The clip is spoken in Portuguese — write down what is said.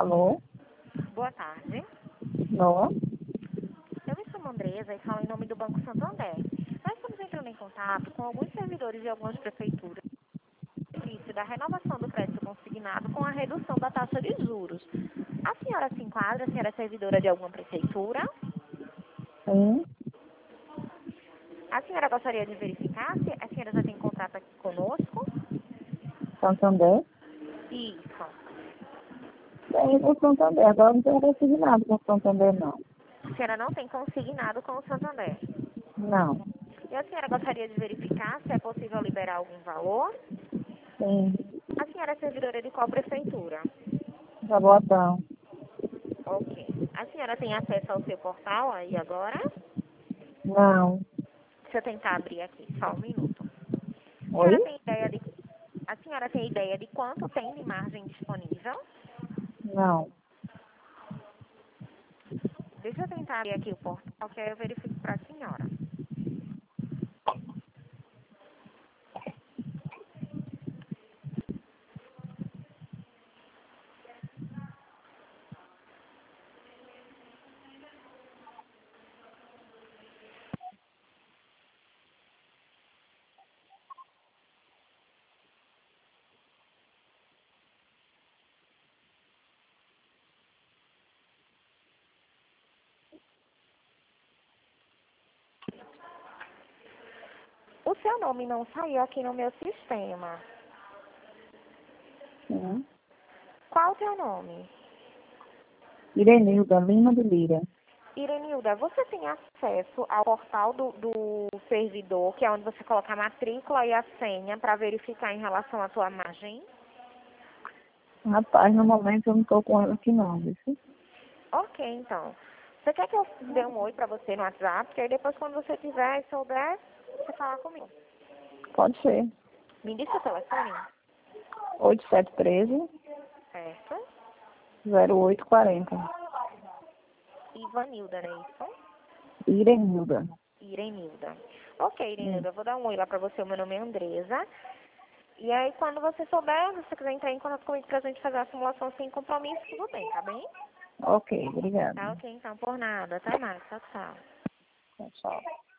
Alô? Boa tarde. Alô? Eu me chamo Andresa e falo em nome do Banco Santander. Nós estamos entrando em contato com alguns servidores de algumas prefeituras no início da renovação do crédito consignado com a redução da taxa de juros. A senhora se enquadra? A senhora é servidora de alguma prefeitura? Sim, A senhora gostaria de verificar se a senhora já tem contrato aqui conosco? Santander? Isso. Tem com Santander, agora não tem resignado com Santander, não. A senhora não tem consignado com o Santander. Não. E a senhora gostaria de verificar se é possível liberar algum valor? Sim, A senhora é servidora de qual prefeitura? Jabotão. Ok. A senhora tem acesso ao seu portal aí agora? Não. Deixa eu tentar abrir aqui, só um minuto. A senhora Oi? tem ideia de, a senhora tem ideia de quanto tem de margem disponível? Não. Deixa eu tentar abrir aqui o portal, que aí eu verifico para a senhora. O seu nome não saiu aqui no meu sistema. Sim. Qual o teu nome? Irenilda Lima de Lira. Irenilda, você tem acesso ao portal do servidor, que é onde você coloca a matrícula e a senha para verificar em relação à tua margem? Rapaz, no momento eu não estou com ela aqui não, viu? Ok, então. Você quer que eu dê um oi pra você no WhatsApp? Que aí depois, quando você tiver e souber, você fala comigo. Pode ser. Me diz seu telefone, 8713 certo? 0840. Ivanilda, não é isso? Irenilda. Irenilda. Ok, Sim. Irenilda, eu vou dar um oi lá pra você. O meu nome é Andresa. E aí, quando você souber, se você quiser entrar em contato comigo pra gente fazer a simulação sem compromisso, tudo bem, tá bem? Ok, obrigada. Tá ok, então, por nada. Até mais. Tchau, tchau. Tchau, tchau.